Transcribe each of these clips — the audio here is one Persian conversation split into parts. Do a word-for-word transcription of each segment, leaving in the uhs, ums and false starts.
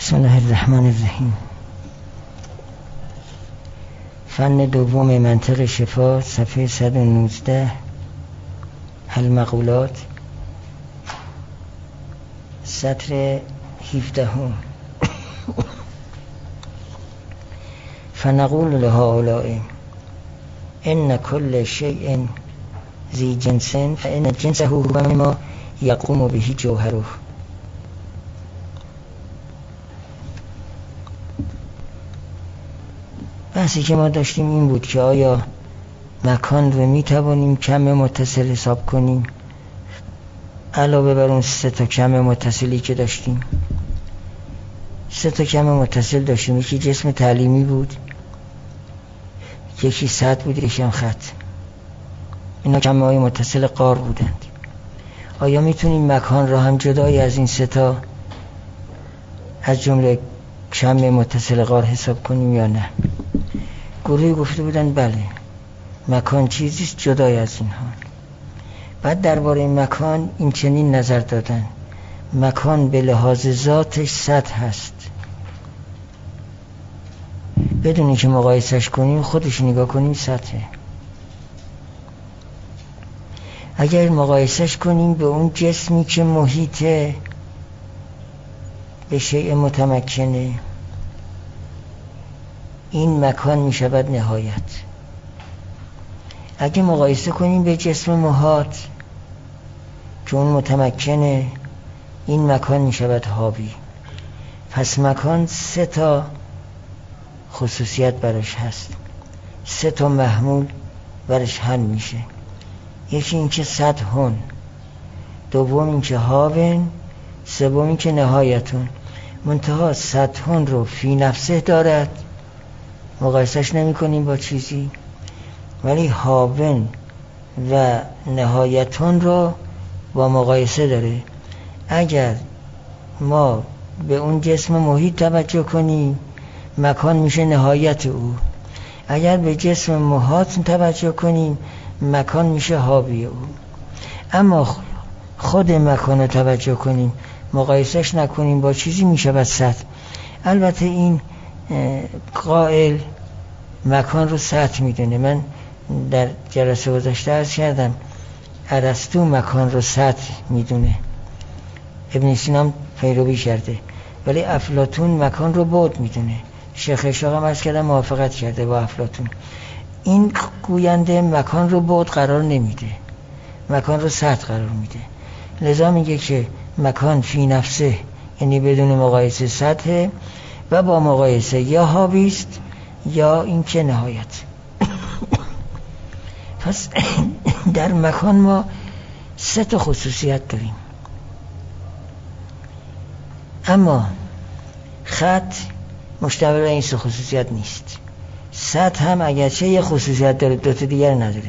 بسم الله الرحمن الرحیم. فن دوم منطق شفا، صفحه صد و نوزده، حل مقولات، سطر هفده. فنقول لهؤلاء ان كل شيء ذي جنس فان جنسه هو مما يقوم به جوهره. بحثی که ما داشتیم این بود که آیا مکان رو می توانیم کم متصل حساب کنیم علاوه بر اون سه تا کم متصلی که داشتیم. سه تا کم متصل داشتیم، یکی جسم تعلیمی بود، یکی سطح بود، یکی هم خط. اینا کم های متصل قار بودند. آیا میتونیم مکان را هم جدای از این سه تا از جمله کم متصل قار حساب کنیم یا نه؟ گروهی گفته بودن بله، مکان چیزیست جدای از اینها. بعد درباره مکان این چنین نظر دادن: مکان به لحاظ ذاتش سطح هست، بدون اینکه مقایسش کنیم خودش نگاه کنیم سطحه. اگر مقایسش کنیم به اون جسمی که محیطه، به شیء متمکنه، این مکان می شود نهایت. اگه مقایسه کنیم به جسم محاط که اون متمکنه، این مکان می شود حاوی. پس مکان سه تا خصوصیت براش هست، سه تا محمول براش حل میشه. یکی این که سطحون، دوم این که هاون، سوم این که نهایتون. منتها سطحون رو فی نفسه دارد، مقایسش نمی کنیم با چیزی، ولی هاون و نهایتون رو با مقایسه داره. اگر ما به اون جسم محیط توجه کنیم، مکان میشه نهایت او. اگر به جسم محاط توجه کنیم، مکان میشه حاوی او. اما خود مکان رو توجه کنیم، مقایسش نکنیم با چیزی، میشه سطح. البته این قائل مکان رو سطح میدونه. من در جلسه گذشته عرض کردم ارسطو مکان رو سطح میدونه، ابن سینا پیروی کرده، ولی افلاطون مکان رو بعد میدونه. شیخ اشاق هم عرض کردم موافقت کرده با افلاطون. این گوینده مکان رو بعد قرار نمیده، مکان رو سطح قرار میده. لذا میگه که مکان فی نفسه، یعنی بدون مقایسه سطح، و با مقایسه یا حاویست یا این که نهایت. پس در مکان ما سه تا خصوصیت داریم. اما خط مشتمل بر این سه خصوصیت نیست. سطح هم اگرچه یه خصوصیت داره، دو تا دیگر نداره.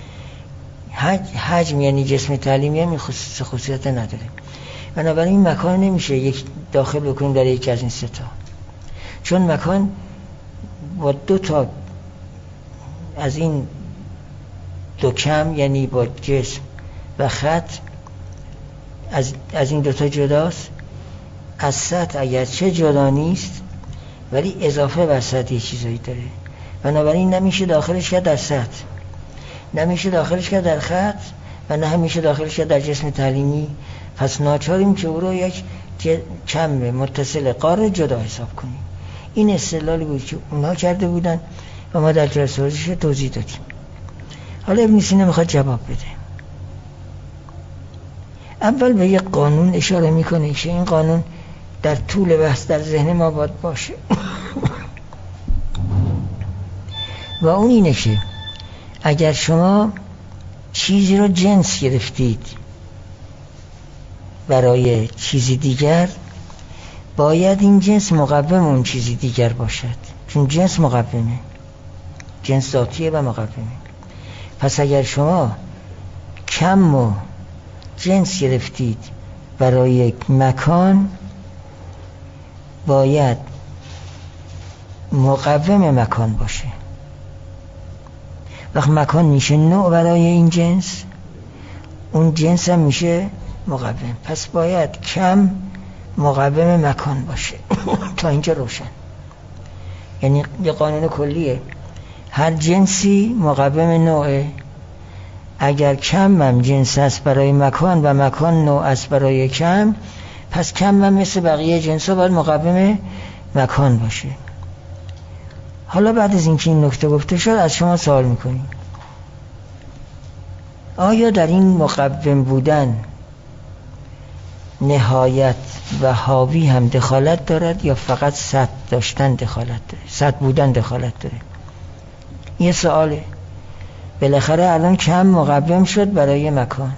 حجم یعنی جسم تعلیمی هم این خصوصیت نداره. بنابراین مکان نمیشه یک داخل بکنیم در یکی از این سه تا، چون مکان با دو تا از این دو کم، یعنی با جسم و خط، از, از این دو تا جداست. از سطح اگرچه جدا نیست، ولی اضافه بر سطح یه چیزایی داره. بنابراین نمیشه داخلش کرد در سطح، نمیشه داخلش کرد در خط، و نه همیشه داخلش کرد در جسم تعلیمی. پس ناچاریم که او رو یک کم متصل قار جدا حساب کنیم. این استدلالی بود که اونا کرده بودن و ما در جلسه گذشته توضیح دادیم. حالا ابن سینا میخواد جواب بده. اول به یک قانون اشاره میکنه که این قانون در طول بحث در ذهن ما باید باشه و اون اینه که اگر شما چیزی رو جنس گرفتید برای چیزی دیگر، باید این جنس مقوم اون چیزی دیگر باشد، چون جنس مقومه، جنس ذاتیه و مقومه. پس اگر شما کم و جنس گرفتید برای یک مکان، باید مقوم مکان باشه. وقت مکان میشه نوع برای این جنس، اون جنس هم میشه مقوم. پس باید کم مقوم مکان باشه. تا اینجا روشن. یعنی یه قانون کلیه، هر جنسی مقوم نوعه. اگر کم هم جنس است برای مکان و مکان نوع است برای کم، پس کم هم مثل بقیه جنس ها باید مقوم مکان باشه. حالا بعد از اینکه این نکته گفته شد از شما سوال میکنیم آیا در این مقوم بودن نهایت و حاوی هم دخالت دارد یا فقط سطح داشتن دخالت داره، سطح بودن دخالت داره؟ یه سواله. بالاخره الان کم مقوم شد برای مکان،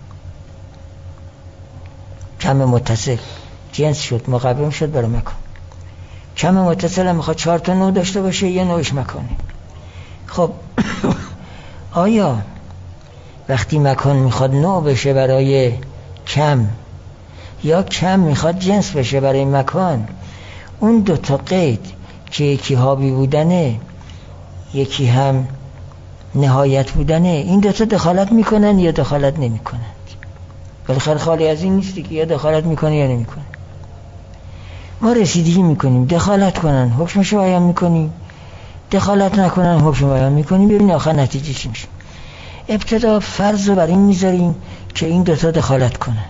کم متصل جنس شد مقوم شد برای مکان. کم متصل هم میخواد چهار تا نوع داشته باشه، یه نوعش مکانه. خب آیا وقتی مکان میخواد نوع بشه برای کم یا کم میخواد جنس بشه برای مکان، اون دو تا قید که یکی حاوی بودنه یکی هم نهایت بودنه، این دو تا دخالت میکنن یا دخالت نمیکنن؟ بالاخره خالی از این نیستی که یا دخالت میکنه یا نمیکنه. ما رسیدگی میکنیم دخالت کنن حکمشو بیان میکنیم، دخالت نکنن حکمشو بیان میکنیم، ببین آخر نتیجه چی میشه. ابتدا فرض رو بر این میذاریم که این دوتا دخالت کنند،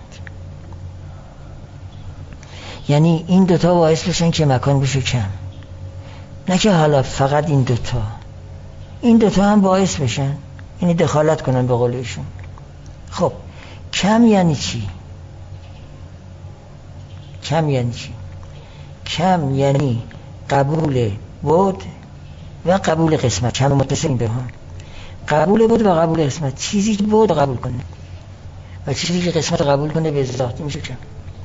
یعنی این دوتا باعث بشن که مکان بشه کم، نه که حالا فقط این دوتا، این دوتا هم باعث بشن یعنی دخالت کنن به قول ایشون. خب کم یعنی چی؟ کم یعنی چی؟ کم یعنی قبول بود و قبول قسمت. کم متصل به هم، قبول بود و قبول قسمت. چیزی که بود قبول کنه و چیزی که قسمت قبول کنه به ذات میشه کم.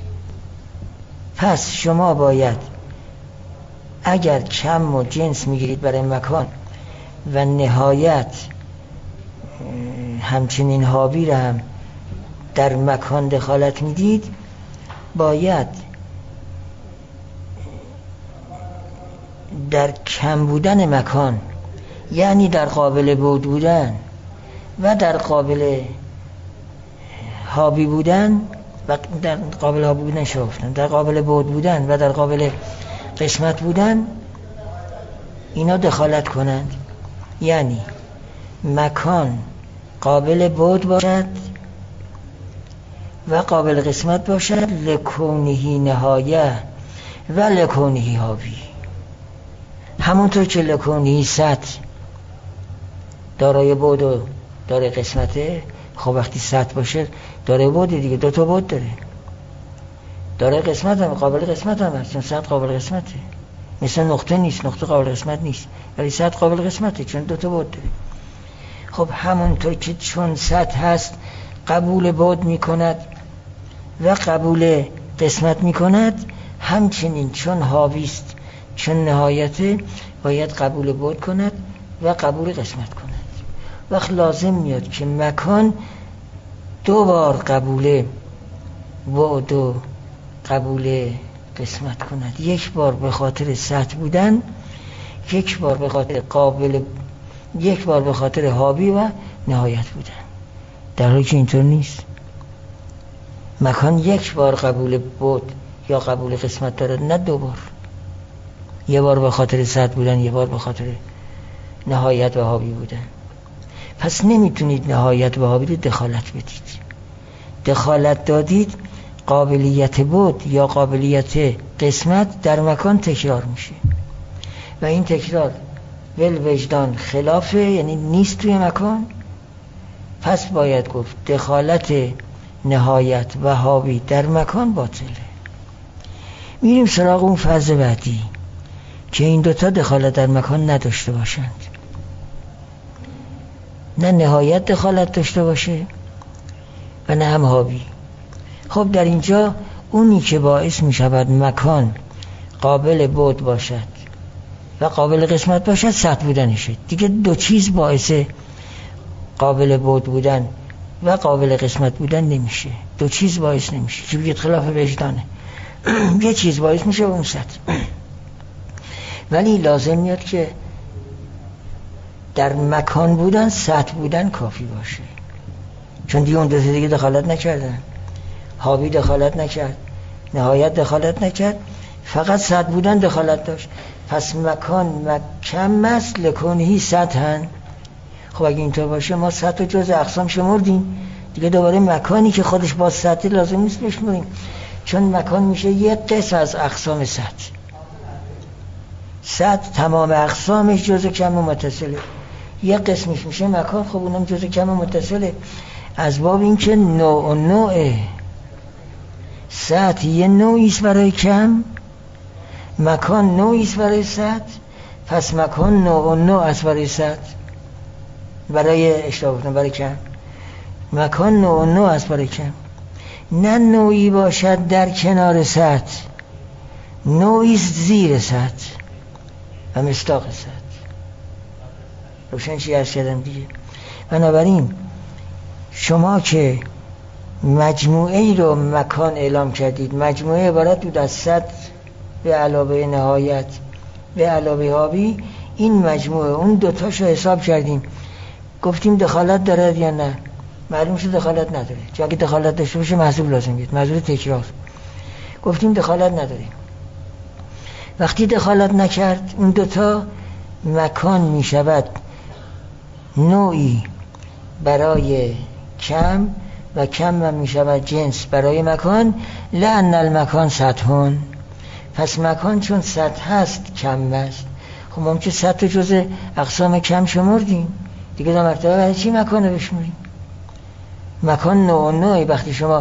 پس شما باید اگر کم و جنس میگیرید برای مکان و نهایت همچنین حاوی را هم در مکان دخالت میدید، باید در کم بودن مکان، یعنی در قابل بود بودن و در قابل حاوی بودن و در قابل حاوی بودن شافتن، در قابل بود بودن و در قابل قسمت بودن اینا دخالت کنند. یعنی مکان قابل بود باشد و قابل قسمت باشد لکونهی نهایه و لکونهی حاوی. همونطور که لکونهی سطح دارای بود و دارای قسمته، خب وقتی سطح باشه دارای بود دیگه، دو تا بود داره. دارای قسمت هم قابل قسمت هم هست، چون سطح قابل قسمته. مثل نقطه نیست، نقطه قابل قسمت نیست، ولی سطح قابل قسمته چون دو تا بود داره. خب همونطور که چون سطح هست قبول بود میکند و قبول قسمت میکند، همچنین چون حاویست چون نهایته باید قبول بود کند و قبول قسمت کند. وقت لازم میاد که مکان دو بار قبول بود و قبول قسمت کند، یک بار به خاطر سطح بودن، یک بار به خاطر قابل، یک بار به خاطر حاوی و نهایت بودن. در حالی که اینطور نیست. مکان یک بار قبول بود یا قبول قسمت دارد، نه دو بار. یه بار به خاطر سطح بودن، یه بار به خاطر نهایت و حاوی بودن. پس نمیتونید نهایت و حاوی رو دخالت بدید. دخالت دادید قابلیت بود یا قابلیت قسمت در مکان تکرار میشه و این تکرار ول وجدان خلافه، یعنی نیست توی مکان. پس باید گفت دخالت نهایت و حاوی در مکان باطله. میریم سراغ اون فرض بعدی که این دوتا دخالت در مکان نداشته باشند، نه نهایت دخالت داشته باشه و نه هم حاوی. خب در اینجا اونی که باعث می شود مکان قابل بود باشد و قابل قسمت باشد سطح بودنشه. دیگه دو چیز باعث قابل بود بودن و قابل قسمت بودن نمیشه، دو چیز باعث نمیشه که بگید خلاف وجدانه. یه چیز باعث میشه و اون سطح. ولی لازم میاد که در مکان بودن سطح بودن کافی باشه، چون دیگه اون دو تا دیگه دخالت نکردن. حاوی دخالت نکرد، نهایت دخالت نکرد، فقط سطح بودن دخالت داشت. پس مکان مکم است لکنهی سطحن. خب اگه اینطور باشه ما سطح جز اقسام شمردیم دیگه، دوباره مکانی که خودش با سطح لازم نیست بشمریم، چون مکان میشه یک قسم از اقسام سطح. سطح تمام اقسامش جزء کم متصله، یک قسمش میشه مکان، خب اونم جزء کم متصله. از باب این که نوع و نوع سطح یه نوعیست برای کم، مکان نوعیست برای سطح، پس مکان نوع و نوع است برای سطح، برای اشتباه بودن برای کم. مکان نوع و نوع است برای کم، نه نوعی باشد در کنار سطح، نوعیست زیر سطح و مصداق سطح. روشن چی عرض کردم دیگه. بنابراین شما که مجموعه ای رو مکان اعلام کردید، مجموعه عبارت بود از سطح به علاوه نهایت به علاوه حاوی، این مجموعه اون دوتاشو حساب کردیم، گفتیم دخالت دارد یا نه، معلوم شد دخالت نداره، چون اگه دخالت داشته باشه محذوب لازم بیاد، محذوب تکرار. گفتیم دخالت نداره. وقتی دخالت نکرد اون دوتا، مکان می شود نوعی برای کم و کم هم می شود جنس برای مکان. لأن المکان سطحون، پس مکان چون سطح هست کم است. خب ما که سطح جزء اقسام کم شمردیم دیگه، دو مرتبه برای چی مکان رو بشمریم؟ مکان نوع و نوعی، وقتی شما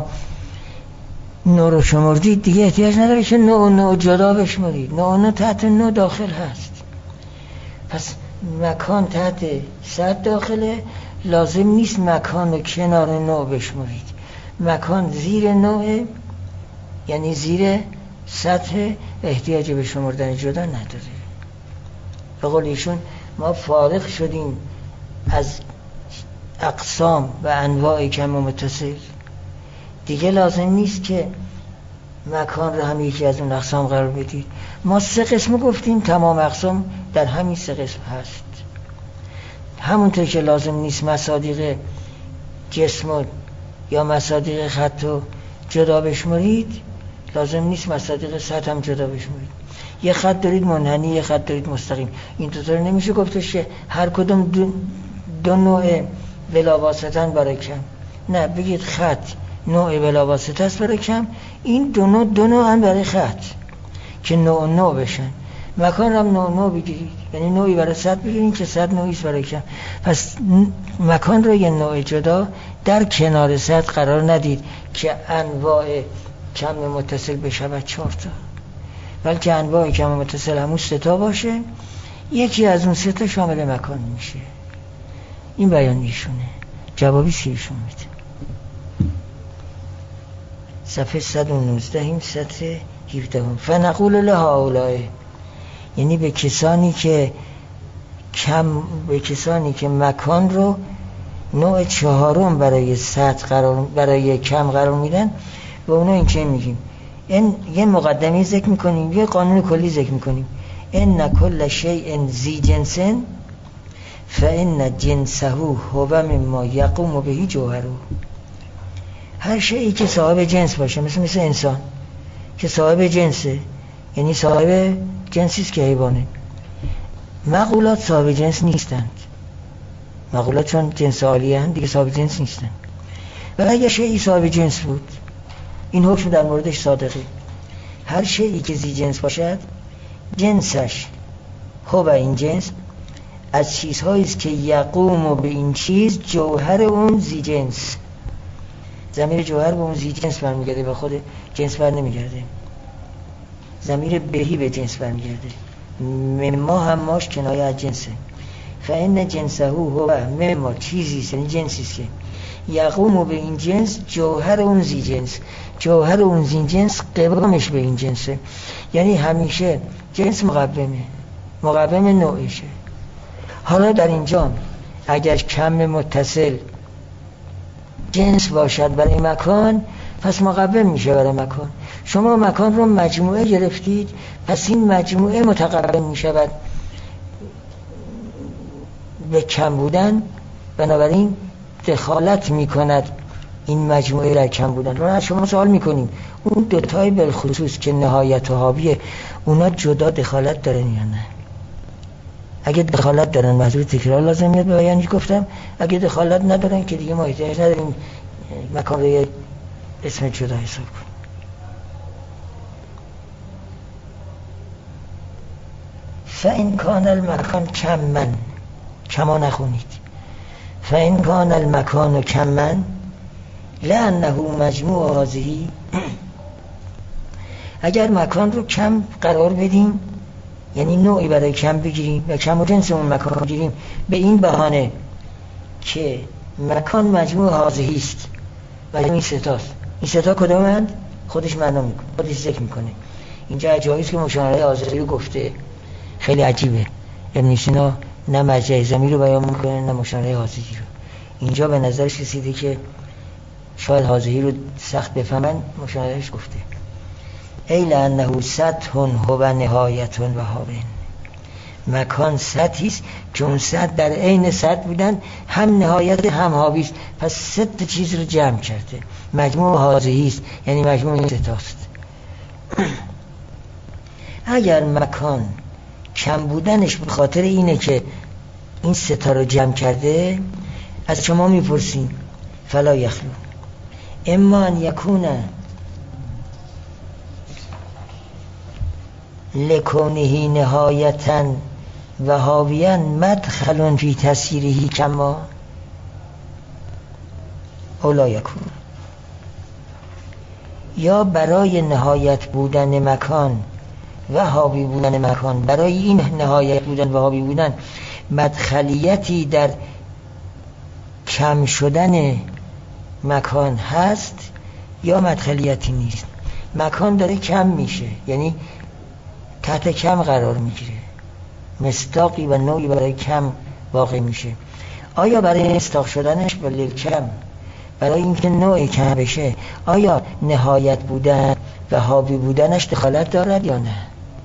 نوع رو شمردید دیگه احتیاج نداره که نوع و نوع جدا بشمرید، نوع و نوع تحت نوع داخل هست. پس مکان تحت سطح داخله، لازم نیست مکان رو کنار نوع بشمرید. مکان زیر نوع، یعنی زیر سطح، احتیاج به شمردن جدا نداره. به قول ایشون ما فارغ شدیم از اقسام و انواع کم و متصل، دیگه لازم نیست که مکان رو هم یکی از اون اقسام قرار بدید. ما سه قسم گفتیم، تمام اقسام در همین سه قسم هست. همونطور که لازم نیست مصادیق جسم یا مصادیق خط رو جدا بشمرید، لازم نیست مصادیق سطح هم جدا بشمرید. یه خط دارید منحنی، یه خط دارید مستقیم، این دوتا نمیشه گفتش که هر کدوم دو, دو نوع بلاواسطن برای کم. نه، بگید خط نوع بلاواسطه است برای کم، این دو نوع دو نوع هم برای خط که نوع نوع بشن. مکان هم نوع نوع بگیرید، یعنی نوعی برای سطح بگیرید که سطح نوعیست برای کم. پس مکان رو یه نوع جدا در کنار سطح قرار ندید که انواع کم متصل بشود چهار تا، بلکه انواع کم متصل همون سه تا باشه، یکی از اون سه تا شامل مکان میشه. این بیان ایشونه. جوابی سیرشون میده. صفحه صد و نوزده این سطر هفده هم. فنقول لهؤلاء، یعنی به کسانی که کم به کسانی که مکان رو نوع چهارم برای سطح قرار برای کم قرار میدن، به اونا این چه میگیم؟ این یه مقدمه ذکر میکنیم، یه قانون کلی ذکر میکنیم. ان کل شیء ذی جنس فان جنسه هو مما یقوم به جوهره. هر شیئی که صاحب جنس باشه، مثل مثل انسان که صاحب جنسه، یعنی صاحب جنسیست که حیوانه. مقولات صاحب جنس نیستند. مقولات چون جنس عالیه هم دیگه صاحب جنس نیستند. ولی اگه شیئی صاحب جنس بود، این حکم در موردش صادقه. هر شیئی که ذی جنس باشد، جنسش خوب این جنس از چیزهایی است که یقوم به این چیز جوهر اون ذی جنس. ضمیر جوهر به اون ذی جنس برمیگرده، به خود جنس بر نمیگرده. ضمیر بهی به جنس برمیگرده. مما هم ماش کنایه از جنسه. فإن جنسه هو مما چیزی است، یعنی جنسی است که یقوم به این جنس جوهر اون ذی جنس. جوهر اون ذی جنس قوامش به این جنسه، یعنی همیشه جنس مقومه، مقوم نوعشه. حالا در اینجا اگر کم متصل جنس باشد برای مکان، پس مقوم میشه برای مکان. شما مکان رو مجموعه گرفتید، پس این مجموعه متقوم میشود به کم بودن، بنابراین دخالت میکند این مجموعه در کم بودن. ما از شما سوال میکنیم اون دوتای بالخصوص که نهایت و حاویه، اونا جدا دخالت دارن یا نه؟ اگه دخالت دارن محضور تکرار لازم میاد به بیانش گفتم، اگه دخالت ندارن که دیگه ما احتیاج نداریم مکان رو یه اسم جدا حساب کنیم. فإن کان المکان کمن، کما نخونید، فإن کان المکان کمن لأنه مجموع هذه، اگر مکان رو کم قرار بدیم یعنی نوعی برای کم بگیریم و کم و جنس اون مکان بگیریم به این بهانه که مکان مجموع هذه است و این ستاست. این ستا کدامند؟ خودش معنا میکنه، خودش ذکر میکنه. اینجا عجایز که مشاهره آذری رو گفته، خیلی عجیبه. ابن سینا نه مرجع ضمیر رو بیان میکنه نه مشاهره آذری رو. اینجا به نظرش رسیده که شاید حاضری رو سخت بفهمن، مشاهرهش گفته ای لأنه سطح هو نهایت و هاون، مکان سطحی است که اون سطح در عین سطح بودن هم نهایت هم حاوی است، پس ست چیز رو جمع کرده، مجموع حاضری است یعنی مجموع این ستاست. اگر مکان کم بودنش به خاطر اینه که این ستا رو جمع کرده، از شما میپرسیم فلا یخلو اما ان یکونه لکونه نهایتا و حاویاً مدخل فی تسییره کما اولا یکون، یا برای نهایت بودن مکان و حاوی بودن مکان، برای این نهایت بودن و حاوی بودن مدخلیتی در کم شدن مکان هست یا مدخلیتی نیست. مکان داره کم میشه یعنی تحت کم قرار میگیره، مصداقی و نوعی برای کم واقع میشه. آیا برای مصداق شدنش به کم، برای اینکه نوع کم بشه، آیا نهایت بودن و حاوی بودنش دخالت دارد یا نه؟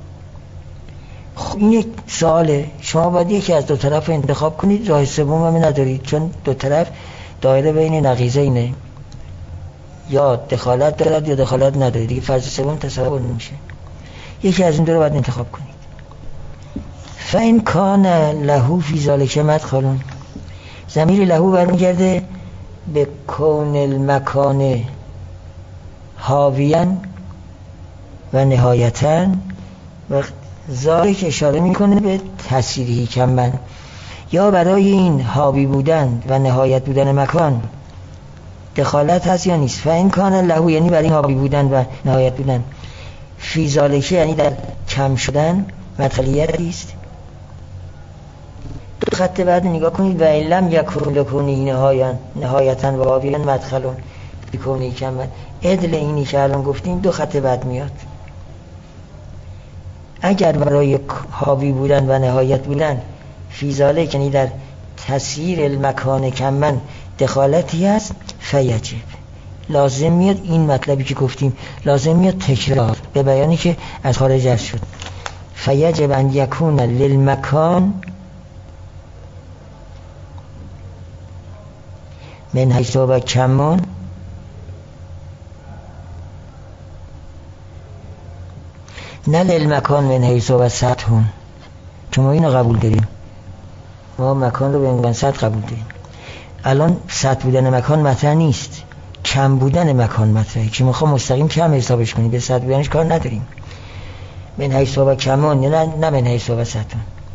خب این یک سواله. شما باید یکی از دو طرف انتخاب کنید، راه سوم هم ندارید، چون دو طرف دایره بین نقیضه اینه، یا دخالت دارد یا دخالت ندارد، دیگه فرض سوم تصور نمیشه. یکی از این دو رو باید انتخاب کنید. فإن کان له فی ذلک مدخل، ضمیر له برمیگرده به کون المکان حاویاً و نهایتاً و ذالک اشاره میکنه به تسییری کمن، یا برای این حاوی بودن و نهایت بودن مکان دخالت هست یا نیست. فإن کان له یعنی برای این حاوی بودن و نهایت بودن، فی ذالک یعنی در کم شدن مدخلیتی است. دو خط بعد نگاه کنید و ان لم یکن لکونه نهایتا نهایتا و حاویاً مدخل بکونه کمن، عدل اینی که الان گفتیم دو خط بعد میاد. اگر برای حاوی بودن و نهایت بودن فی ذالک یعنی در تسییر المکان کمن دخالتی هست، فیجب لازم میاد این مطلبی که گفتیم لازم میاد تکرار به بیانی که از خارج از شد. فیجب ان یکون للمکان من حیث و کمان نه للمکان من حیث و سطح، چون ما اینو قبول داریم، ما مکان رو به عنوان سطح قبول داریم. الان سطح بودن مکان مطرح نیست، کم بودن مکان مطرحه که ما خواهم مستقیم کم حسابش کنیم، به سطح بودنش کار نداریم. من حیث و کمان نه نه من حیث و سطح.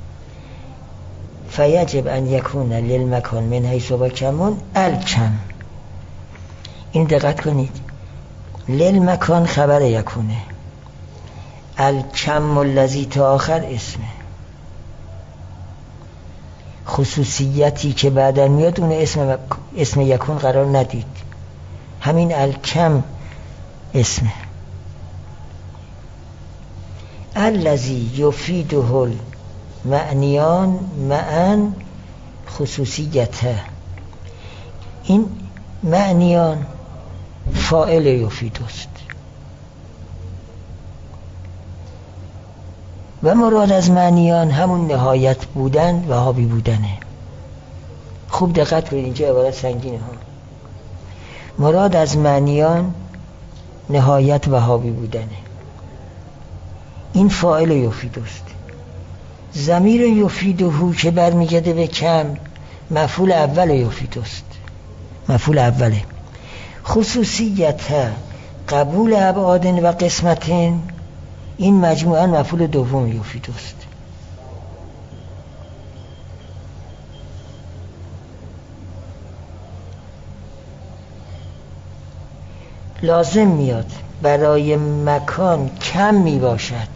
فیجب ان یکون للمکان من حیث و کمان الکم. این دقت کنید، للمکان خبر یکونه، الکم الذی تا آخر اسمه، خصوصیتی که بعدن میاد اون اسم اسم یکون قرار ندید، همین الکم اسمه. الذی یفیده المعنیان معا خصوصیته، این معنیان فاعل یفید است و مراد از معنیان همون نهایت بودن و حاوی بودنه. خوب دقت کنید، اینجا عبارت سنگینه ها. مراد از معنیان نهایت و حاوی بودنه. این فاعل یفیدوست. ضمیر یفیدهو که برمیگرده به کم مفعول اول یفیدوست، مفعول اوله. خصوصیت قبول ابعاد و قسمت این مجموعاً مفعول دوم یفیدوست. لازم میاد برای مکان کم می باشد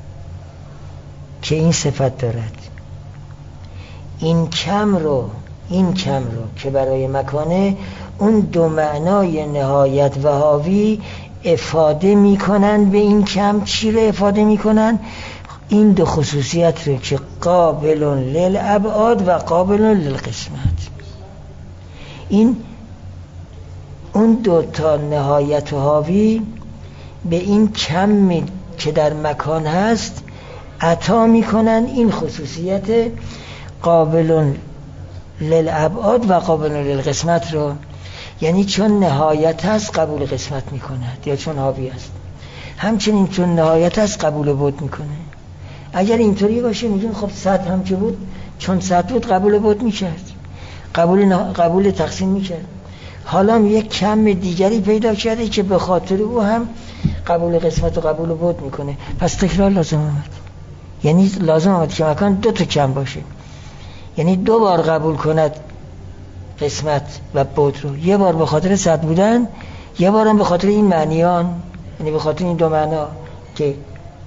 که این صفت دارد. این کم رو این کم رو که برای مکانه، اون دو معنای نهایت و حاوی افاده میکنن. به این کم چی رو افاده میکنن؟ این دو خصوصیت رو که قابل للابعاد و قابل للقسمت. این اون دو تا نهایت و حاوی به این کم که در مکان هست عطا میکنن این خصوصیت قابل للابعاد و قابل للقسمت رو. یعنی چون نهایت هست قبول قسمت میکند یا چون حاوی است. همچنین چون نهایت هست قبول بود میکنه. اگر اینطوری باشه میگیم خب سطح هم که بود، چون سطح بود قبول بود میکرد، قبول نه... قبول تقسیم میکرد. حالا یک کم دیگری پیدا کرده که به خاطر او هم قبول قسمت و قبول بود میکنه. پس تکرار لازم آمد. یعنی لازم آمد که مکان دو تا کم باشه، یعنی دو بار قبول کند قسمت و بود رو. یه بار به خاطر صد بودن، یه بار هم به خاطر این معنیان، یعنی به خاطر این دو معنا که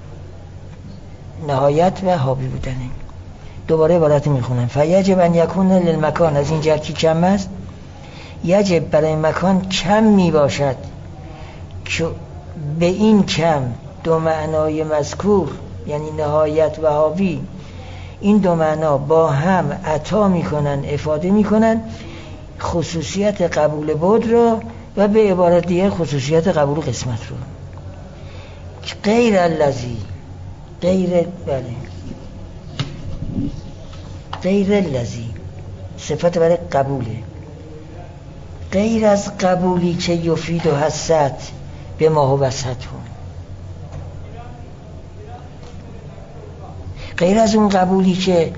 نهایت و حاوی بودن. دوباره عبارت میخونم. فیجب ان یکون للمکان، از این جهت که کم است، یجب برای مکان کم میباشد که به این کم دو معنای مذکور یعنی نهایت و حاوی، این دو معنا با هم عطا میکنن، افاده میکنن خصوصیت قبول بود رو و به عبارت دیگه خصوصیت قبول قسمت رو. غیر الذی، غیر بله غیر الذی صفت برای قبوله. غیر از قبولی که یفید و حست به ما و وسط هم، غیر از اون قبولی که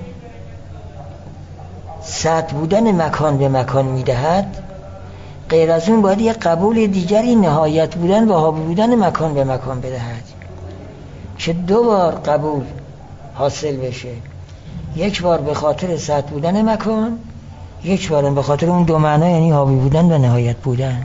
سطح بودن مکان به مکان میدهد، غیر از اون باید یک قبول دیگری نهایت بودن و حاوی بودن مکان به مکان بدهد که دو بار قبول حاصل بشه. یک بار به خاطر سطح بودن مکان، یک بار به خاطر اون دو معنا یعنی حاوی بودن و نهایت بودن.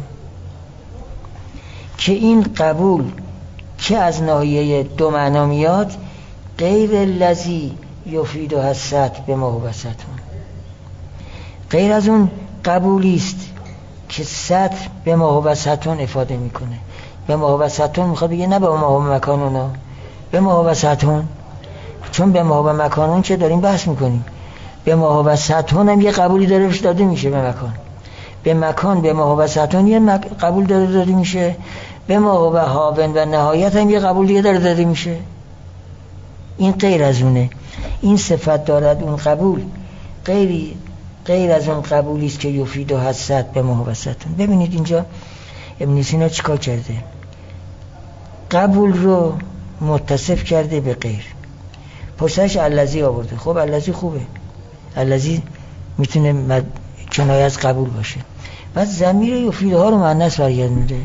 که این قبول که از ناحیه دو معنا میاد غیر الذی یفید و حست به ما و وسطون، غیر از اون قبولی است که سطح به ما و وسطون افاده میکنه. به ما و وسطون میخواد بگه نه به ما و مکانونا، به ما و وسطون، چون به ما و مکانون که داریم بحث میکنیم. به ما و وسطون هم یه قبولی داره داده میشه به مکان، به مکان به ما و وسطون یه مک... قبول داره داده میشه، به ما و حاون و نهایت هم یه قبول دیگه داره داده میشه. این غیر از اونه. این صفت دارد اون قبول غیر غیر از اون قبولی است که یفید و حست به ما و وسطون. ببینید اینجا ابن سینا چیکار کرده؟ قبول رو متصف کرده به غیر. پشتش الذی آورده. خب الذی خوبه، الذی میتونه مد... کنایه از قبول باشه. بعد ضمیر یفیده ها رو مؤنث برگردونده.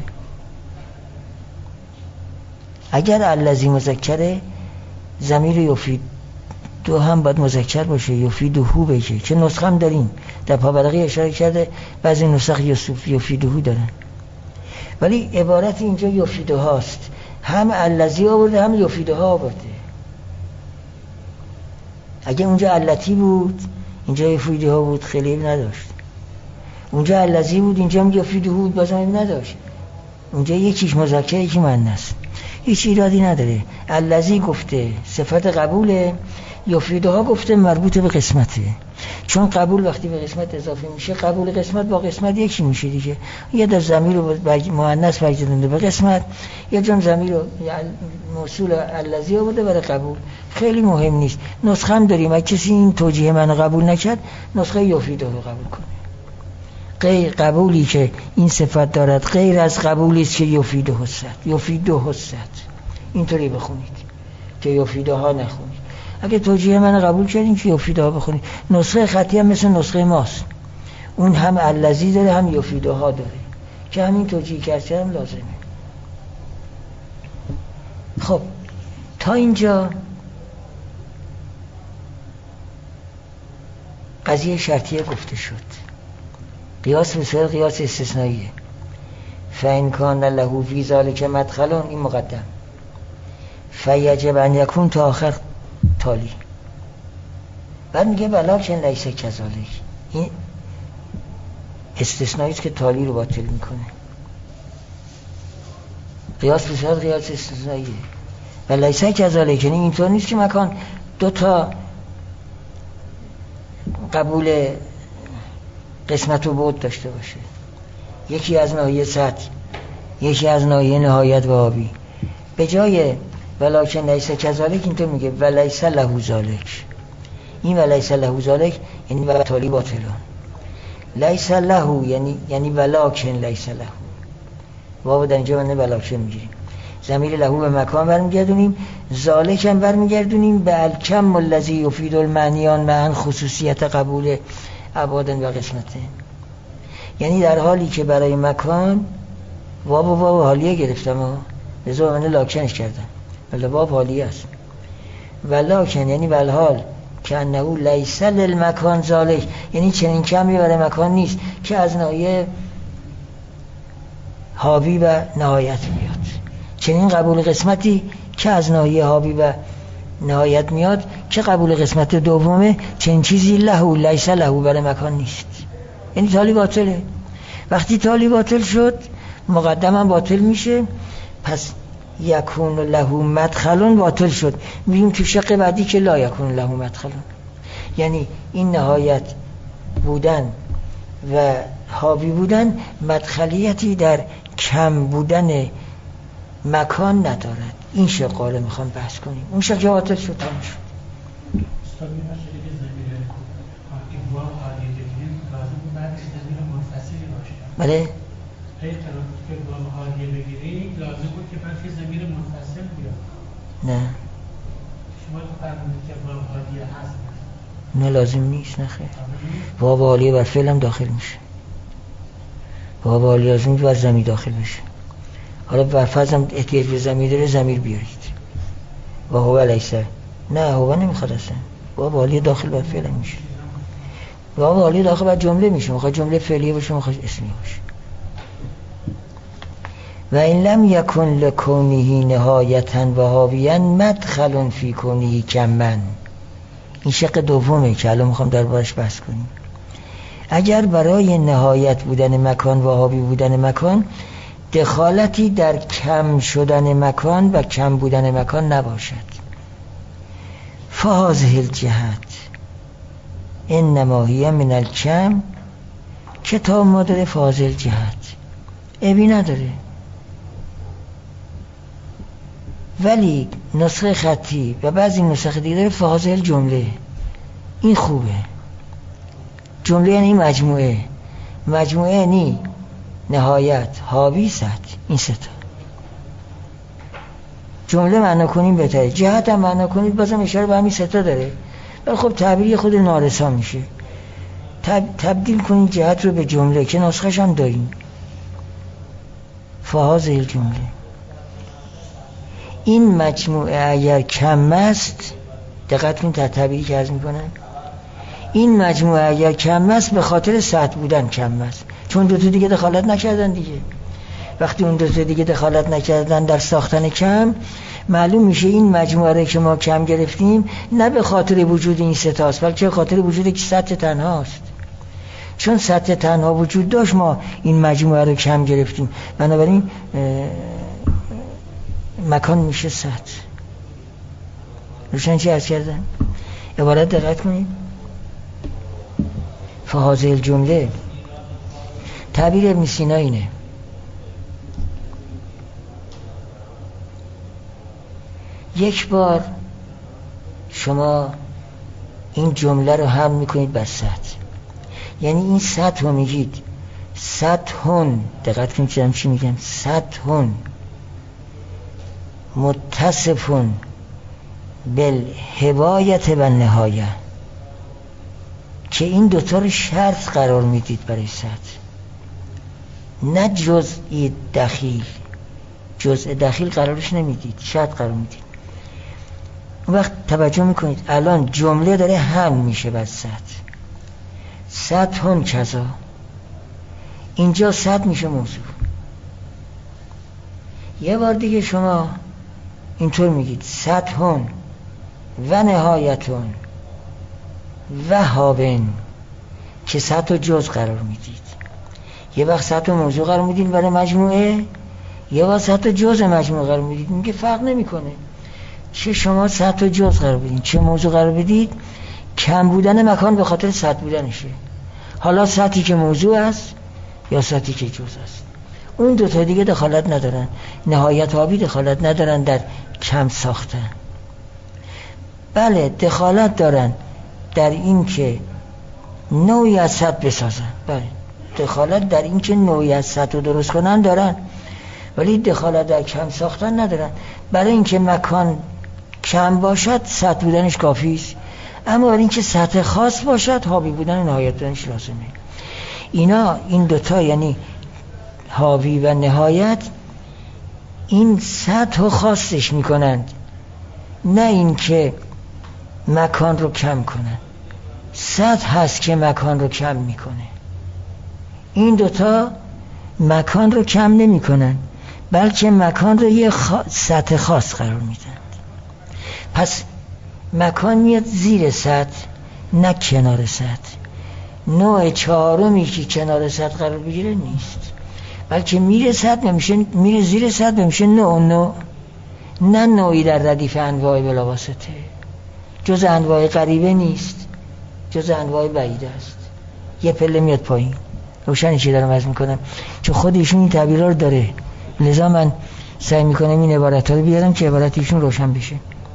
اگر الذی مذکره، ضمیر یفید دو هم باید مذکر باشه، یفیدهو بشه. چه نسخه هم داریم در پاورقی اشاره کرده، بعضی نسخ یوسف یفیدهو دارن، ولی عبارت اینجا یفیده هاست. هم الذی آورده هم یفیده ها آورده. اگه اونجا علتی بود اینجا یفیده ها بود خیلی نداشت. اونجا الذی بود اینجا هم یفیده بود بازم نداشت. اونجا یکیش مذکر یکی مؤنث، هیچ ایرادی نداره. الذی گفته صفت قبوله، یفیده ها گفته مربوط به قسمته. چون قبول وقتی به قسمت اضافه میشه، قبول قسمت با قسمت یکی میشه دیگه. یه در ضمیر رو مؤنث برگردونده به قسمت، یه جون ضمیر رو موصول الذی آورده برای قبول. خیلی مهم نیست. نسخه هم داریم، اگه کسی این توجیه من قبول نکرد نسخه یفیده رو قبول کنه. غیر قبولی که این صفت دارد غیر از قبولی است که یفید حست یفید حست اینطوری بخونید که یفیده ها نخونید. اگه توجیه من قبول کردین که یفیده ها بخونید. نسخه خطی هم مثل نسخه ماست، اون هم الذی داره هم یفیده ها داره که همین توجیه کردن هم لازمه. خب تا اینجا قضیه شرطیه گفته شد. قیاس به صورت قیاس استثنائیه. فإن کان له فی ذلک مدخل، این مقدم، فیجب ان یکون تا آخر تالی. بعد میگه ولکن لیس کذالک، این استثنایی است که تالی رو باطل میکنه. قیاس به صورت قیاس استثنائیه. و لیس کذالک یعنی اینطور نیست که مکان دو تا قبول قسمت و بعد داشته باشه، یکی از ناحیه سطح یکی از ناحیه نهایت و آبی. به جای ولکن لیس کذالک اینطور میگه ولیس له ذالک. این ولیس له ذالک یعنی و تالی باطلان. لیس له یعنی یعنی ولکن لیس له، واو در اینجا معنی ولکن میگیریم. ضمیر له به مکان برمیگردونیم، ذالک هم برمیگردونیم به الکم الذی یفید المعنیان معا خصوصیت قبول ابعاد و قسمته. یعنی در حالی که برای مکان واو و واو حالیه گرفتم لذا من لاکنش کردم، ولی واو حالیه است. ولکن یعنی والحال که انه لیس للمکان ذالک، یعنی چنین کمی برای مکان نیست که از ناحیه حاوی و نهایت میاد، چنین قبول قسمتی که از ناحیه حاوی و نهایت میاد که قبول قسمت دومه، چنین چیزی له لیس له برای مکان نیست. یعنی تالی باطله. وقتی تالی باطل شد مقدم هم باطل میشه، پس یکون له مدخلون باطل شد. میگیم تو شق بعدی که لا یکون له مدخلون، یعنی این نهایت بودن و حاوی بودن مدخلیتی در کم بودن مکان ندارد. این شقاله میخوام بحث کنیم. اون شق باطل شد تمام شد. بله اگه که با حالیه بگیری لازم بود که من که ضمیر منفصل بیاد. نه شما تو فرمودید که با حالیه هست. نه لازم نیست. نه خیر، با حالیه بر فعل هم داخل میشه. با حالیه لازم نیست بر ضمیر داخل بشه. حالا بر فرض هم احتیاج به ضمیر داره، ضمیر بیارید. و هو لیسه، نه هو نمیخواد اصلا. با حالیه داخل بر فعل هم میشه. با حالیه داخل بر جمله میشه. میخواد جمله فعلیه باشه، میخواد اسمی باشه. و این لم یکن لکونه نهایتا و حاویا مدخل فی کونه کمن. این شق دومه که الان میخوام دربارش بحث کنیم. اگر برای نهایت بودن مکان و حاوی بودن مکان دخالتی در کم شدن مکان و کم بودن مکان نباشد، فهذه الجهت انما هی من الکم، کتاب ما داره فهذه الجهت ابی نداره. ولی نسخه خطی و بعضی نسخه دیگه داره فهذه الجمله. این خوبه. جمله یعنی مجموعه، مجموعه یعنی نهایت حاوی سطح، این سه تا. جمله معنا کنیم بهتره، جهت هم معنا کنید بازم اشاره به همین سه تا داره، ولی خب تعبیری خود نارسا میشه. تب... تبدیل کنید جهت رو به جمله که نسخه‌ش هم داریم. فهذه الجمله، این مجموعه اگر کم است، دقت کنید تا تعبیری که عرض میکنم، این مجموعه اگر کم است به خاطر سطح بودن کم است، چون دو تا دیگه دخالت نکردن دیگه. وقتی اون دو تا دیگه دخالت نکردن در ساختن کم، معلوم میشه این مجموعه رو که ما کم گرفتیم نه به خاطر وجود این سه تاست، بلکه به خاطر وجود که سطح تنهاست. چون سطح تنها وجود داشت ما این مجموعه رو کم گرفتیم، بنابراین مکان میشه سطح. روشن چی عرض کردن؟ عبارت دقت کنید. فهذه الجمله تعبیر ابن سینا اینه: یک بار شما این جمله رو حمل میکنید بر سطح، یعنی این سطح رو میگید سطحون، دقت کنید چیزم چی میگم، سطحون متصفون بالهوایت و نهایه، که این دوتا رو شرط قرار میدید برای سطح، نه جزئی دخیل. جزء دخیل قرارش نمیدید، شرط قرار میدید. اون وقت توجه میکنید الان جمله داره هم میشه بر سطح. سطحون کذا، اینجا سطح میشه موضوع. یه بار دیگه شما اینطور میگید سطحون و نهایتون و هابن، که سطح و جز قرار میدید. یه وقت سطح و موضوع قرار میدید برای مجموعه، یه وقت سطح و جز مجموعه قرار میدید. میگه فرق نمیکنه چه شما سطح و جز قرار بدید چه موضوع قرار بدید، کم بودن مکان به خاطر سطح بودنشه. حالا سطحی که موضوع است یا سطحی که جز است، اون دو تا دیگه دخالت ندارن. نهایت آبی دخالت ندارن در کم ساختن. بله دخالت دارن در این که نوعی از سطح بسازن، بله دخالت در این که نوعی از سطح رو درست کنن دارن، ولی دخالت در کم ساختن ندارن. برای اینکه مکان کم باشد سطح بودنش کافی است، اما برای اینکه سطح خاص باشد حاوی بودن نهایت بودنش لازمه. اینا این دوتا یعنی حاوی و نهایت، این سطح رو خاصش میکنند، نه این که مکان رو کم کنن. سطح هست که مکان رو کم میکنه. این دوتا مکان رو کم نمی کنن، بلکه مکان رو یه خا... سطح خاص قرار میدن. پس مکان میاد زیر سطح نه کنار سطح. نوع چهارمی که کنار سطح قرار بگیره نیست، بلکه میره سطح میشه، میره زیر سطح میشه نوع نوع، نه نوعی در ردیف انواع بلاواسطه. جز انواع قریبه نیست، جز انواع بعیده است. یه پله میاد پایین. روشنی چی دارم عرض میکنم، چون خود ایشون این تعبیرها رو داره، لذا من سعی میکنم این عبارت ها رو بیارم که عبارت ایشون روشن بشه.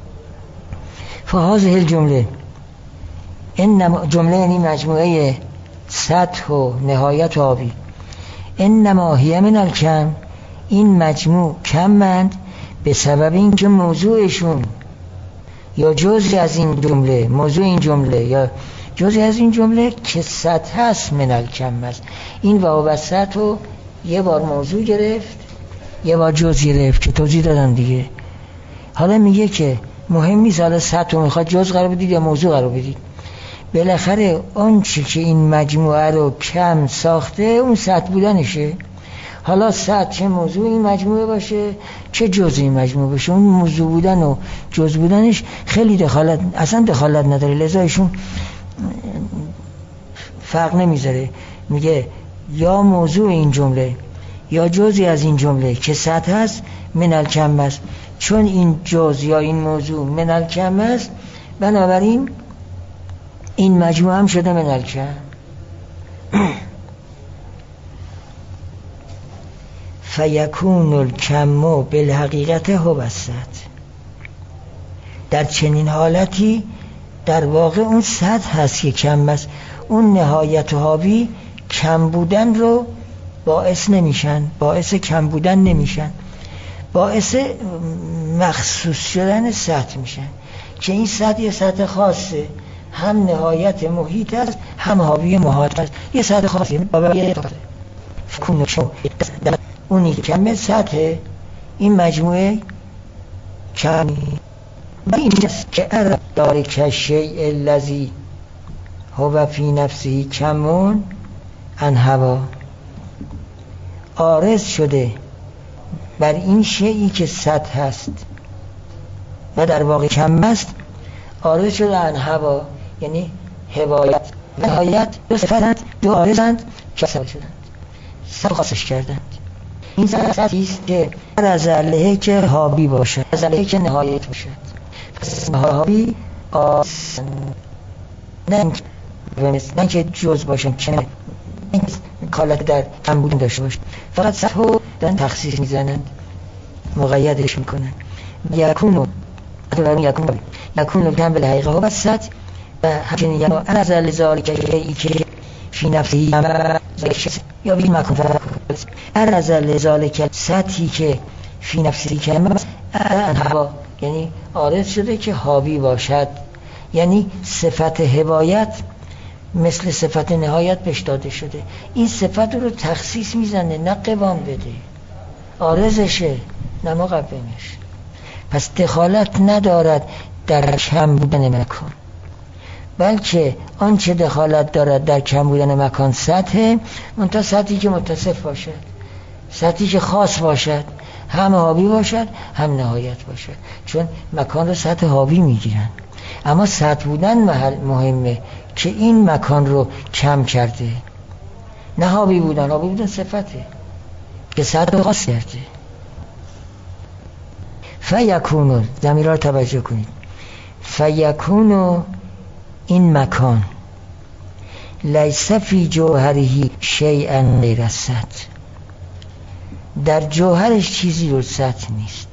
فهذه الجمله، این جمله یعنی مجموعه سطح و نهایت و آبی، انما هی من الکم، این مجموع کمند به سبب اینکه موضوعشون یا جزئی از این جمله، موضوع این جمله یا جزئی از این جمله که سطح هست من الکم است. این واو و سطح رو یه بار موضوع گرفت یه بار جز گرفت که توضیح دادم دیگه. حالا میگه که مهم نیست حالا سطح رو میخواد جز قرار بدید یا موضوع قرار بدید، بالاخره اون چی که این مجموعه رو کم ساخته اون سطح بودنشه. حالا سطح چه موضوع این مجموعه باشه چه جز این مجموعه باشه، اون موضوع بودن و جز بودنش خیلی دخالت، اصلا دخالت نداره. لذا ایشون فرق نمیذاره، میگه یا موضوع این جمله یا جزئی از این جمله که سطح هست من الکم است. چون این جز یا این موضوع من الکم است، بنابراین این مجموعه هم شده من الکم. فیکون الکم بالحقیقت هو السطح. در چنین حالتی در واقع اون سطح هست که کم است. اون نهایت و حاوی کم بودن رو باعث نمیشن، باعث کم بودن نمیشن، باعث مخصوص شدن سطح میشن که این سطح یه سطح خاصه، هم نهایت محیط است هم حاوی محیط است، یه سطح خاصه با یه طرف فکون شو اونی که کم سطح این مجموعه کمی و این است که ار داره که شیء الذی هو فی نفسه کمون عن هوا، عارض شده بر این شیئی که سطح هست و در واقع کم است، عارض شده عن هوا یعنی هوایت و نهایت دو صفتند، دو عارضند که سطح شدند، سطح خاصش کردند. این سطحی است که هر از علیه که حاوی باشد، از علیه که نهایت باشد. پس حاوی آس نه نه که جز باشن، که نه کالت در کم بودن داشته باشد، فقط سطح رو دارن تخصیص میزنند، مقیدش میکنن. یکونو یکونو یکونو کم به حقیقه ها و سطح و همچنین یکونو از علیه ذالک ای که فی نفسی یا بگید مکان ارزل ذالک سطحی که فی نفسی کلمه هوا، یعنی عارض شده که حاوی باشد، یعنی صفت هوایت مثل صفت نهایت بهش داده شده. این صفت رو تخصیص میزنه، نه قوام بده، عارضشه نه مقومش. پس دخالت ندارد در کم بودن مکان، بلکه آنچه دخالت دارد در کم بودن مکان سطح، منتها سطحی که متصف باشد، سطحی که خاص باشد، هم حاوی باشد هم نهایت باشد، چون مکان رو سطح حاوی میگیرن. اما سطح بودن محل مهمه که این مکان رو کم کرده، نه حاوی بودن. حاوی بودن صفته که سطح خاص کرده. فیکونو، ضمیر رو توجه کنید، فیکونو این مکان لیس فی جوهره شیئا غیر السطح، در جوهرش چیزی رو سطح نیست.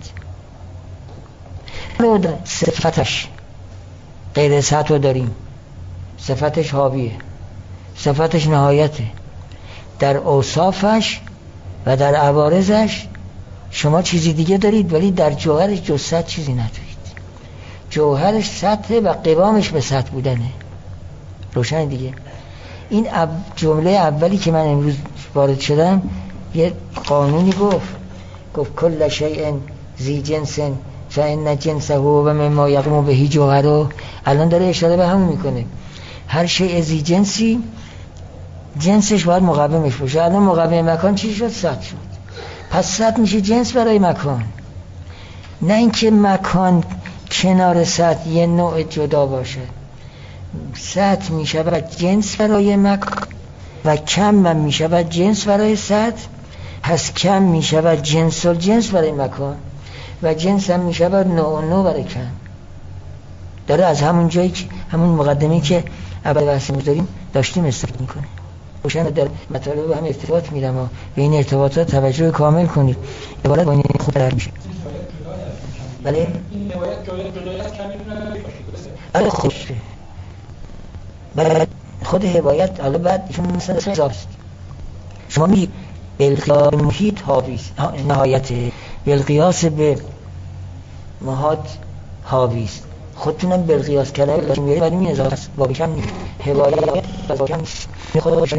صفتش غیر سطح رو داریم، صفتش حاویه، صفتش نهایته. در اوصافش و در عوارضش شما چیزی دیگه دارید، ولی در جوهرش جز سطح چیزی ندارید. جوهرش سطح و قوامش به سطح بودنه. روشن دیگه. این جمله اولی که من امروز وارد شدم یه قانونی گفت، گفت کل شیء ذی جنس فإن جنسه و مما یقوم به جوهره. الان داره اشاره به همون میکنه، هر شیء ذی جنسی جنسش باید مقومش باشه. الان مقوم مکان چی شد؟ سطح شد. پس سطح میشه جنس برای مکان، نه اینکه مکان کنار سطح یه نوع جدا باشه. سطح میشود جنس برای مکان و کم من میشود جنس برای سطح. پس کم میشود جنس و جنس برای مکان و جنس هم میشود نوع و نوع برای کم. داره از همون جایی که همون مقدمه‌ای که اول بحثی داریم داشتیم استفاده میکنه. روشن در مطالب به هم ارتباط میدم و به این ارتباطات توجه کامل کنید. عبارت با این خوب در میشه. بله این روایت جدایت کمی بله خوبه. بله خود روایت حالا بعد ایشون مثلا زاست شما میگید بالقیاس محیط حاویست، نهایت بالقیاس به محاط حاویست. خودتونم بالقیاس کردن لازم میارید ولی این اضافه است، با کم نیست. روایت با کم نیست. خود باشن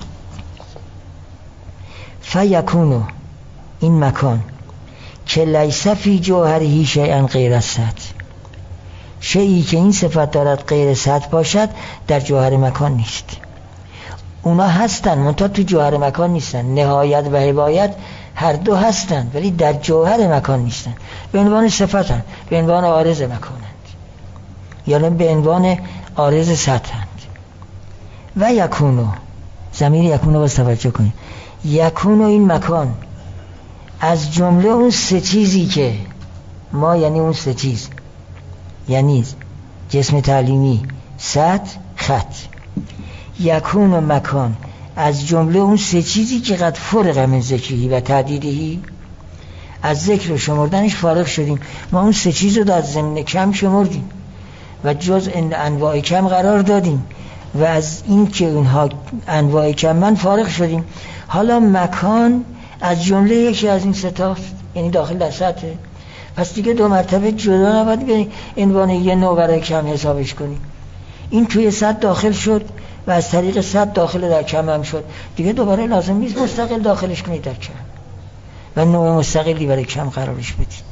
فیکونو این مکان که لیس فی جوهره شیئا غیر السطح، شیئی که این صفت دارد غیر سطح باشد در جوهر مکان نیست. اونا هستن منتها تو جوهر مکان نیستن. نهایت و هوایت هر دو هستن ولی در جوهر مکان نیستن. به عنوان صفتن، به عنوان عارض مکانند، یعنی به عنوان عارض سطحند. و یکونو، ضمیر یکونو باز توجه کنید، یکونو این مکان از جمله اون سه چیزی که ما، یعنی اون سه چیز، یعنی جسم تعلیمی، سطح، خط. یکونو مکان از جمله اون سه چیزی که قد فرق من ذکری و تعدیدی، از ذکر و شمردنش فارغ شدیم. ما اون سه چیز رو در ضمن کم شمردیم و جز انواع کم قرار دادیم و از این که اونها انواع کم من فارغ شدیم. حالا مکان از جمله یکی از این ستاست، یعنی داخل در سطح. پس دیگه دو مرتبه جدا نباید به عنوان یه نوع برای کم حسابش کنیم. این توی سطح داخل شد و از طریق سطح داخل در کم هم شد، دیگه دوباره لازم نیست مستقل داخلش کنید در کم و نوع مستقلی برای کم قرارش بدید.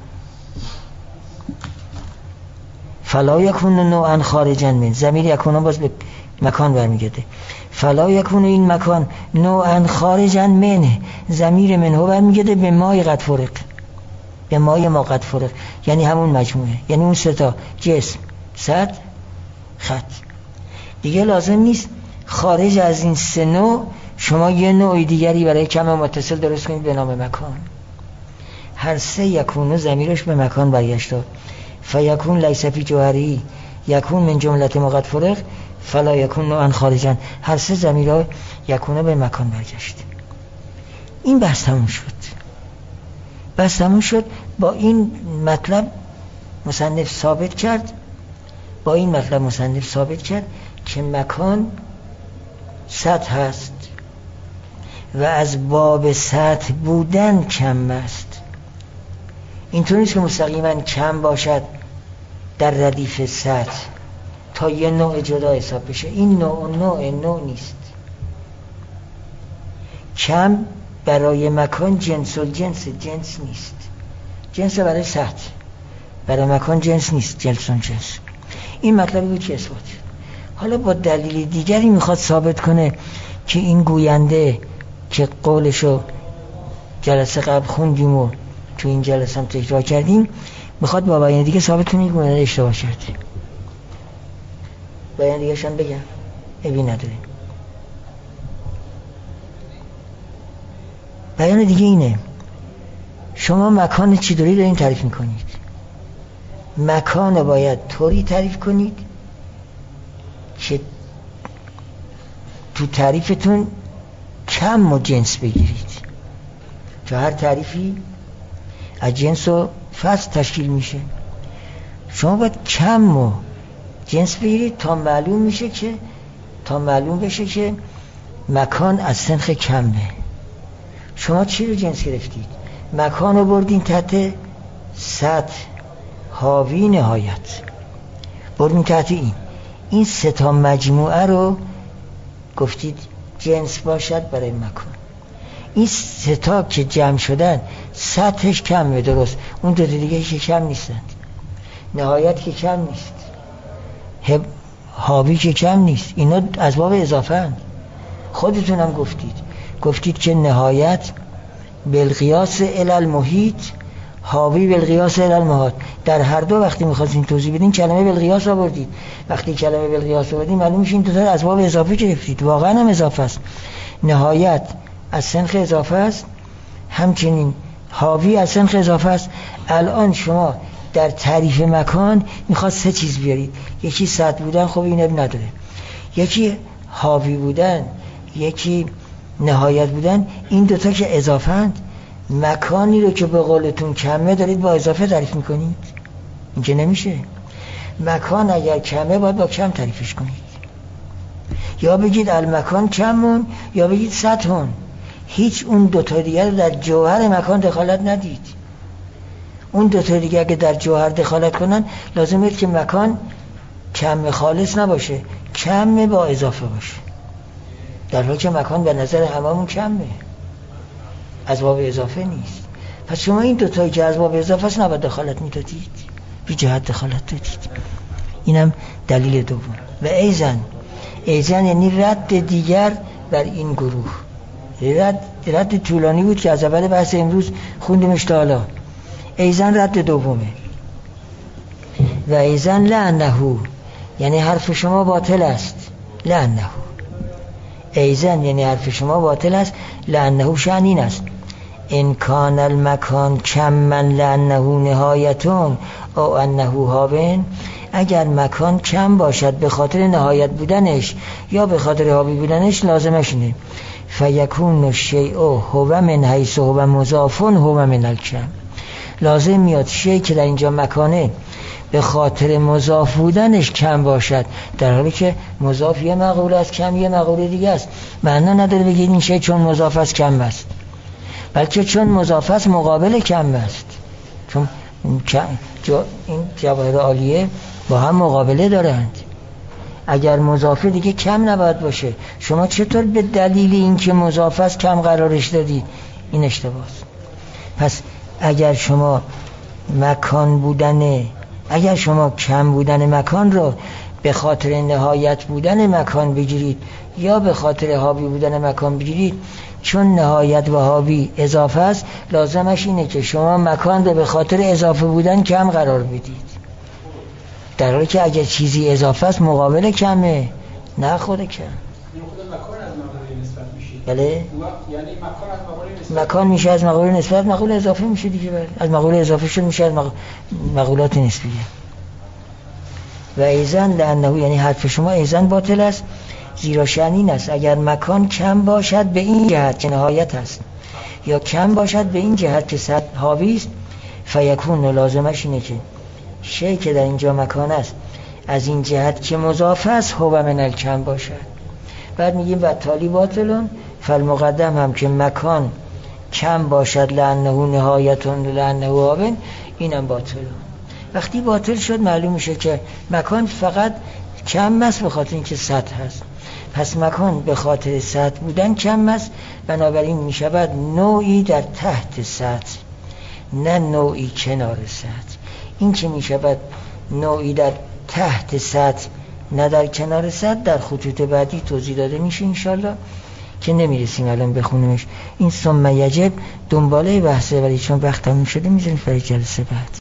فلا یکون نوعا خارجا من، ضمیر یکون باز به مکان برمیگرده. فلا یکون این مکان نوعا خارجا من، ضمیر منه برمیگرده به مای قد فرق، به مای ما قد فرق، یعنی همون مجموعه، یعنی اون سه تا جسم، سطح، خط. دیگه لازم نیست خارج از این سه نوع شما یه نوع دیگری برای کم متصل درست کنید به نام مکان. هر سه یکونو ضمیرش به مکان برگشت. فیکون لیس فی جوهری، یکون من جملت ما قد فرق، فلا یکون نوعا خارجا. هر سه ضمیرها یکونو به مکان برگشت. این بحث تموم شد. بحث تموم شد. با این مطلب مصنف ثابت کرد با این مطلب مصنف ثابت کرد که مکان سطح هست و از باب سطح بودن کم است. اینطور نیست که مستقیما کم باشد در ردیف سطح تا یه نوع جدا حساب بشه. این نوع نوع نوع نیست. کم برای مکان جنس و جنس جنس نیست. جنس برای سطح، برای مکان جنس نیست. جنس و جنس. این مطلبی بود که اثبات شد. حالا با دلیل دیگری میخواد ثابت کنه که این گوینده که قولشو جلسه قبل خوندیم و تو این جلسه هم تکرار کردیم، میخواد با بیان دیگه ثابت کنه این گوینده اشتباه کرده. بیان دیگه شان بگم ابی نداره. بیان دیگه اینه: شما مکان چی دوری دارین تعریف میکنید. مکان باید طوری تعریف کنید که تو تعریفتون کم و جنس بگیرید. تو هر تعریفی از جنس و فصل تشکیل میشه. شما باید کم و جنس بگیرید تا معلوم میشه که تا معلوم بشه که مکان از سنخ کمه. شما چی رو جنس گرفتید؟ مکان رو بردین تحت سطح، حاوی، نهایت، بردین تحت این این سه تا مجموعه رو گفتید جنس باشد برای مکان. این سه تا که جمع شدن سطحش کمه، درست. اون دو دیگه که کم نیستند. نهایت که کم نیست، حاوی که کم نیست. اینا از باب اضافه اند. خودتون هم گفتید گفتید که نهایت بالقیاس الی المحیط، حاوی بالقیاس الی المحیط. در هر دو وقتی می‌خواستین توضیح بدین کلمه بالقیاس آوردید. وقتی کلمه بالقیاس آوردین معلوم میشه این دو تا از باب اضافه گرفتید. واقعا هم اضافه است. نهایت از سنخ اضافه است، همچنین حاوی از سنخ اضافه است. الان شما در تعریف مکان میخواد سه چیز بیارید. یکی سطح بودن، خب این اب نداره. یکی حاوی بودن، یکی نهایت بودن. این دوتا که اضافه اند. مکانی رو که به قولتون کمه دارید با اضافه تعریف میکنید. این که نمیشه. مکان اگر کمه باید با کم تعریفش کنید. یا بگید المکان کمون یا بگید سطحون. هیچ اون دوتا دیگر رو در جوهر مکان دخالت ندید. اون دوتا دیگر که در جوهر دخالت کنن لازمه که مکان کم خالص نباشه، کم با اضافه باشه. در حالی که مکان به نظر هممون کمه، از باب اضافه نیست. پس شما این دوتایی که از باب اضافه است نباید دخالت میدادید، بی جهت دخالت دادید. اینم دلیل دوم. و ایزن ایزن یعنی رد دیگر بر این گروه. رد, رد طولانی بود که از اول بحث امروز خوندیمش تا حالا. ایزن رد دومه. و ایزن لعنهو یعنی حرف شما باطل است. لعنهو ایزن یعنی حرف شما باطل است. لعنهو شأن این است: ان کان المکان کم من لعنهو نهایتون او انهو هاون. اگر مکان کم باشد به خاطر نهایت بودنش یا به خاطر حاوی بودنش، لازمش اینه فیکون الشیء هو من حیث هو مضاف هو من الکم. لازم میاد شیء که در اینجا مکانه به خاطر مضاف بودنش کم باشد، در حالی که مضاف یه مقوله است، کم یه مقوله دیگه است. معنا نداره بگید این شیء چون مضاف است کم است، بلکه چون مضاف است مقابل کم است. چون این جواهر عالیه با هم مقابله دارند. اگر مضافه دیگه کم نباید باشه. شما چطور به دلیل اینکه مضاف است کم قرارش دادید؟ این اشتباهه. پس اگر شما مکان بودن اگر شما کم بودن مکان رو به خاطر نهایت بودن مکان بگیرید یا به خاطر حاوی بودن مکان بگیرید، چون نهایت و حاوی اضافه است، لازمش اینه که شما مکان رو به خاطر اضافه بودن کم قرار بدید، در حالی که اگر چیزی اضافه است مقابل کمه، نه خود کم. بله؟ یعنی مکان از مقوله نسبت مکان میشه از مقوله نسبت مقوله اضافه میشه دیگه. بر. از مقوله اضافه شد میشه از مق... مقولات نسبیه. و ایزن لعنه یعنی حرف شما ایزن باطل است، زیرا شأن این است اگر مکان کم باشد به این جهت که نهایت است یا کم باشد به این جهت که سطح حاوی است، فیکون لازمش اینه که شیء که در اینجا مکان است از این جهت که مضاف است هو من الکم باشد. بعد میگیم و تالی باطلون فالمقدم هم که مکان کم باشد لانه نهایتون لانه آبن، اینم باطل. وقتی باطل شد معلوم میشه که مکان فقط کم است به خاطر اینکه سطح هست. پس مکان به خاطر سطح بودن کم است، بنابراین میشود نوعی در تحت سطح، نه نوعی کنار سطح. این که میشود نوعی در تحت سطح نه در کنار سطح در خطوط بعدی توضیح داده میشه انشالله که نمیرسیم الان بخونیمش. این ثم یجب دنباله بحثه، ولی چون وقت تموم شده میذاریم برای جلسه بعد.